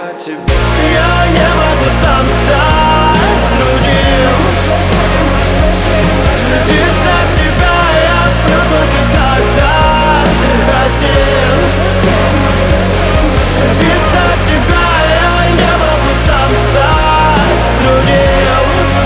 Я не могу сам стать другим. Из-за тебя я сплю только когда один. Из-за тебя я не могу сам стать другим.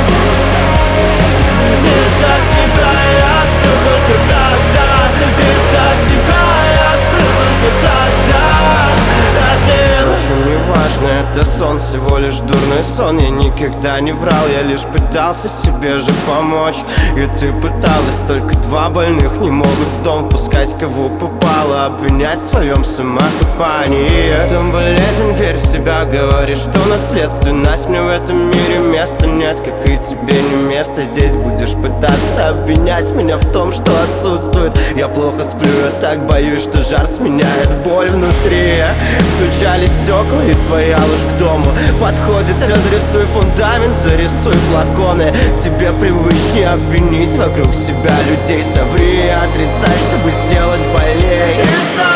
Из-за тебя я сплю только когда. Из-за тебя я сплю только когда один. Впрочем, неважно, это сон, всего лишь дурной сон. Я никогда не врал, я лишь пытался себе же помочь. И ты пыталась, только два больных не могут в дом впускать кого попало, обвинять в своем самокопании. Это болезнь, верь в себя, говоришь, что наследственность. Мне в этом мире места нет, как и тебе не место. Здесь будешь пытаться обвинять меня в том, что отсутствует. Я плохо сплю, я так боюсь, что жар сменяет боль внутри. Стучали стекла, и твоя ложь к дому подходит. Разрисуй фундамент, зарисуй флаконы. Тебе привычнее обвинить вокруг себя людей. Соври и отрицай, чтобы сделать больнее.